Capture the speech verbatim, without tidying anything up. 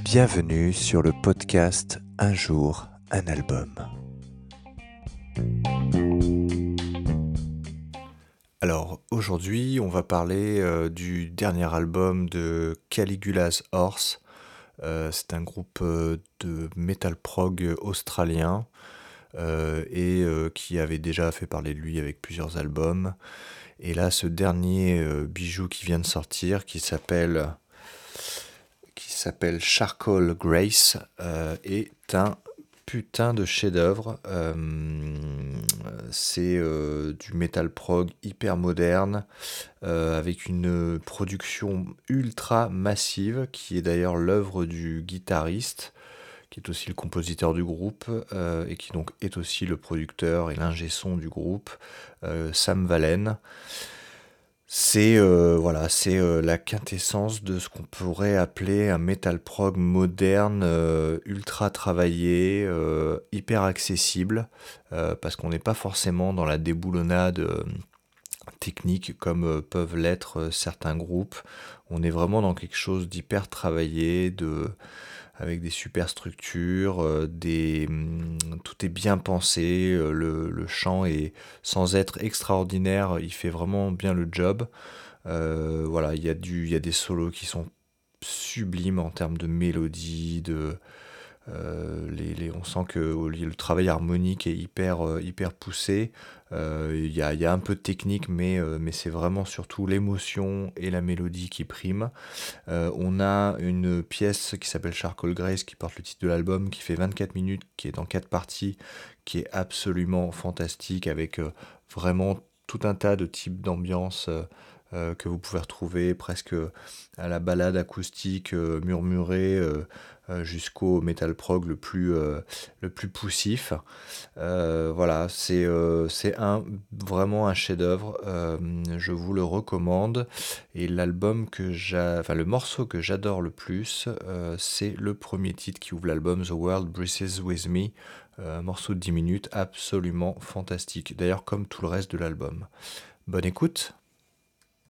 Bienvenue sur le podcast Un jour, un album. Alors aujourd'hui, on va parler euh, du dernier album de Caligula's Horse. Euh, c'est un groupe euh, de metal prog australien euh, et euh, qui avait déjà fait parler de lui avec plusieurs albums. Et là, ce dernier euh, bijou qui vient de sortir, qui s'appelle qui s'appelle Charcoal Grace, euh, est un putain de chef-d'œuvre. Euh, c'est euh, du metal prog hyper moderne, euh, avec une production ultra massive, qui est d'ailleurs l'œuvre du guitariste, qui est aussi le compositeur du groupe, euh, et qui donc est aussi le producteur et l'ingé son du groupe, euh, Sam Valen. C'est euh, voilà, c'est euh, la quintessence de ce qu'on pourrait appeler un metal prog moderne, euh, ultra travaillé, euh, hyper accessible, euh, parce qu'on n'est pas forcément dans la déboulonnade euh, technique comme euh, peuvent l'être euh, certains groupes. On est vraiment dans quelque chose d'hyper travaillé, de avec des super structures, euh, des, hum, tout est bien pensé, euh, le, le chant est sans être extraordinaire, il fait vraiment bien le job. Euh, voilà, il y a du, il y a des solos qui sont sublimes en termes de mélodie, de, euh, les, les- on sent que au- le travail harmonique est hyper, euh, hyper poussé. Euh, Il y a, il y a un peu de technique, mais, euh, mais c'est vraiment surtout l'émotion et la mélodie qui priment. Euh, on a une pièce qui s'appelle Charcoal Grace, qui porte le titre de l'album, qui fait vingt-quatre minutes, qui est en quatre parties, qui est absolument fantastique, avec euh, vraiment tout un tas de types d'ambiances euh, euh, que vous pouvez retrouver presque à la balade acoustique euh, murmurée, euh, euh, jusqu'au metal prog le plus, euh, le plus poussif. Euh, voilà, c'est euh, c'est un, vraiment un chef-d'œuvre. Euh, je vous le recommande. Et l'album que j'a, enfin le morceau que j'adore le plus, euh, c'est le premier titre qui ouvre l'album, The World Breathes With Me. Euh, un morceau de dix minutes, absolument fantastique. D'ailleurs, comme tout le reste de l'album. Bonne écoute.